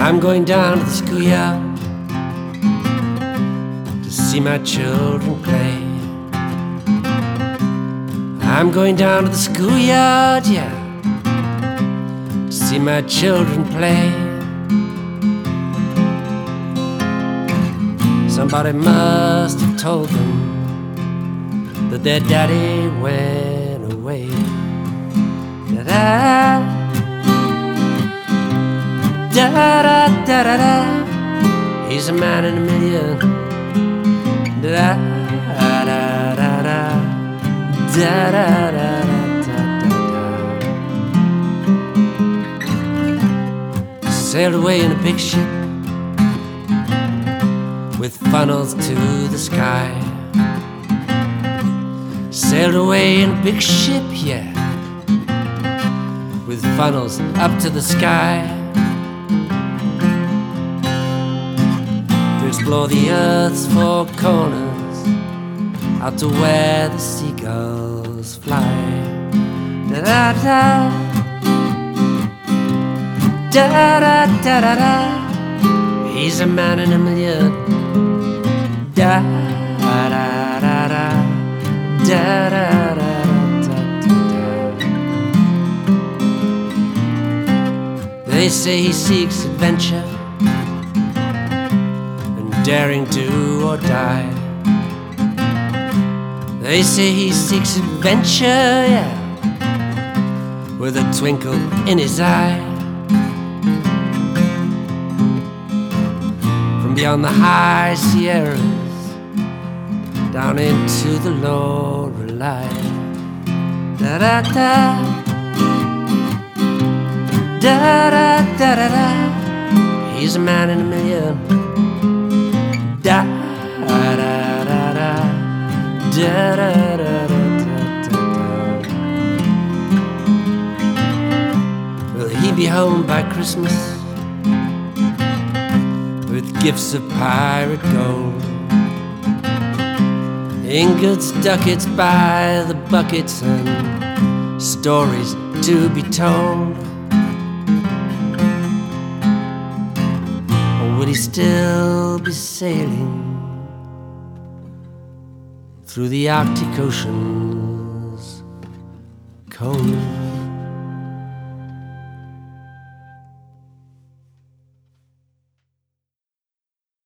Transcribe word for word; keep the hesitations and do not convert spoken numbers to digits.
I'm going down to the schoolyard to see my children play. I'm going down to the schoolyard, yeah, to see my children play. Somebody must have told them that their daddy went away. Da-da, da-da-da-da-da, he's a man in a million. Da-da-da-da-da, da-da-da-da-da. Sailed away in a big ship with funnels to the sky. Sailed away in a big ship, yeah, with funnels up to the sky, to explore the earth's four corners, out to where the seagulls fly. Da-da-da, da-da-da-da-da, he's a man in a million. Da-da-da-da, da-da-da-da-da-da. They say he seeks adventure and daring do or die. They say he seeks adventure, yeah, with a twinkle in his eye. From beyond the high Sierras down into the Lorelei. Da-da-da, da-da-da-da-da, he's a man in a million. Da-da-da-da, da-da-da-da-da-da. Will he be home by Christmas with gifts of pirate gold? Ingots, ducats by the buckets, and stories to be told? Or would he still be sailing through the Arctic Ocean's cold?